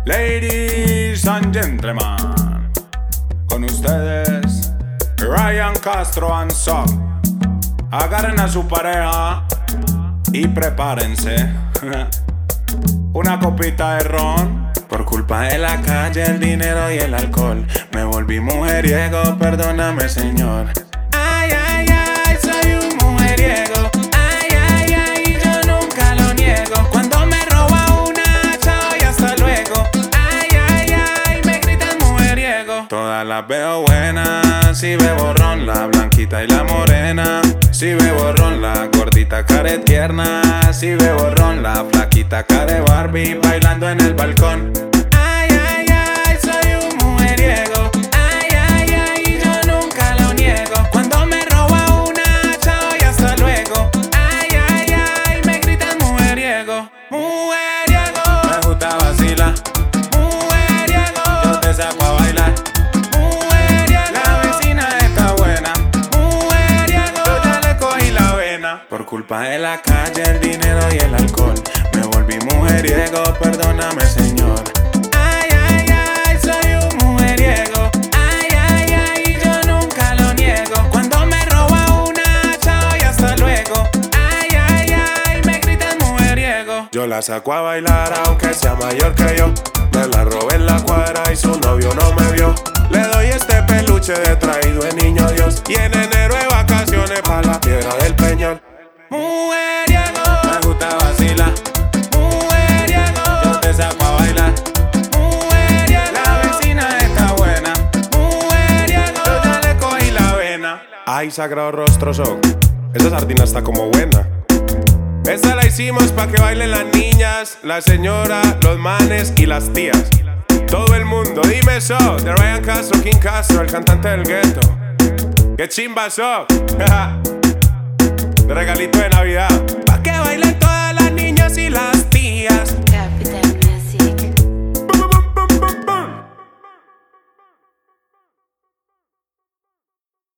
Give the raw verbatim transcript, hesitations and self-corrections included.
Ladies and gentlemen, con ustedes Ryan Castro and Son. Agarren a su pareja y prepárense. Una copita de ron. Por culpa de la calle, el dinero y el alcohol, me volví mujeriego, perdóname, Señor. Ay, ay, ay, soy un mujeriego. Ay, ay, ay, yo nunca lo niego. Cuando me roba una, chao y hasta luego. Ay, ay, ay, me gritan mujeriego. Todas las veo buenas, si bebo ron, la blanquita y la morena. Si bebo ron, la gordita care tierna. Si bebo ron, la flaquita care Barbie bailando en el balcón. Ay, ay, ay, soy un mujeriego. Ay, ay, ay, yo nunca lo niego. Cuando me roba una, chao y hasta luego. Ay, ay, ay, me gritan mujeriego. Mujeriego. Me gusta vacilar. Mujeriego. Yo te saco a bailar. Mujeriego. La vecina está buena. Mujeriego. Yo ya le cogí la vena. Por culpa de la calle, el dinero y el alcohol, me volví mujeriego, perdóname, Señor. Ay, ay, ay, soy un mujeriego. Ay, ay, ay, yo nunca lo niego. Cuando me roba una, chao y hasta luego. Ay, ay, ay, me gritan mujeriego. Yo la saco a bailar aunque sea mayor que yo. Me la robé en la cuadra y su novio no me vio. Le doy este peluche de traído de niño Dios. Y en enero de vacaciones pa' la Piedra del Peñol. Mujeriego. Me gusta vacilar. Mujeriego. Yo te saco a bailar. Mujeriego. La vecina está buena. Mujeriego. Yo ya le cogí la vena. Ay, sagrado rostro son. Esa sardina está como buena. Esta la hicimos pa' que bailen las niñas, la señora, los manes y las tías. Todo el mundo, dime eso. De Ryan Castro, King Castro, el cantante del gueto. ¡Qué chimba so! De regalito de Navidad.